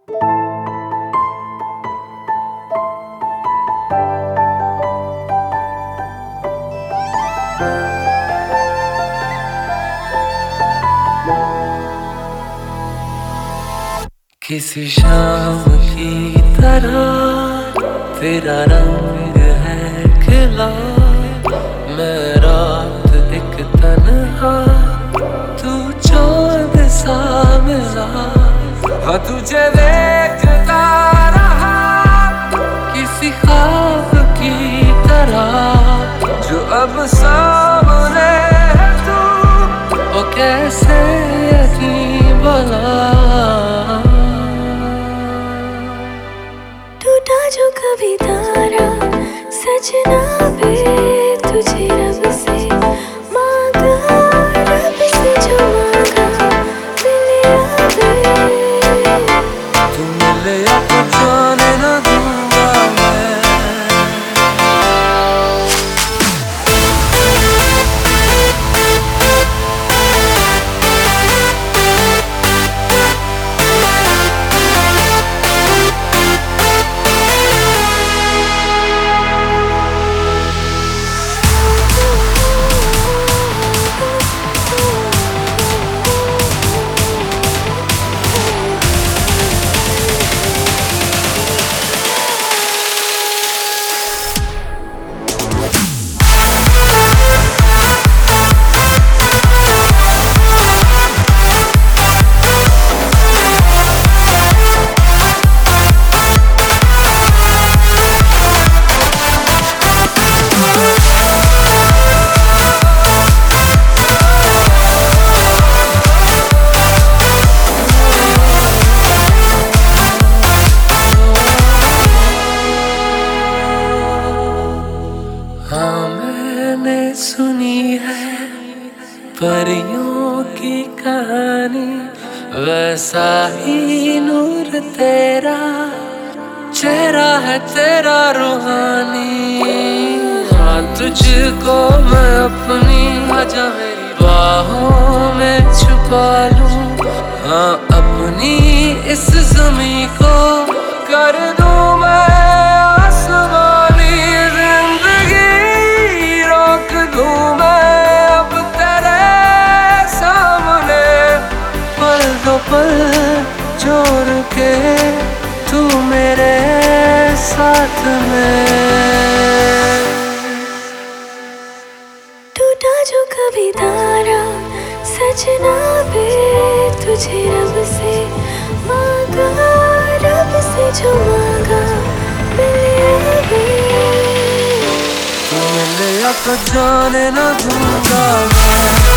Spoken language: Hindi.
किसी शाम की तरह तेरा रंग है खिला, मैं रात एक तन्हा, तू चांद सा मिला। हाँ तुझे देखता रहा किसी ख्वाब की तरह, जो अब सामने है तू, ओ कैसे यकीन भला। टूटा जो कभी तारा सजना पे, तुझे रब से मांगा, रब से जो मांगा मिले अबे। तू मिले या तो जाने न दूंगा मैं। हाँ मैंने सुनी है परियों की कहानी, वैसा ही नूर तेरा चेहरा है तेरा रूहानी। हाँ तुझको मैं अपनी आजा मेरी बाहों में छुपा लूं, हाँ अपनी इस ज़मीं को कर दूं मैं आसमानी। जिंदगी रोक दूं मैं अब तेरे सामने, पल दो पल जोड़ के तू मेरे साथ में। टूटा जो कभी तारा सजना पे, तुझे रब से मांगा, रब से जो मांगा मिले अबे। तू मिले या तो जाने न दूंगा मैं।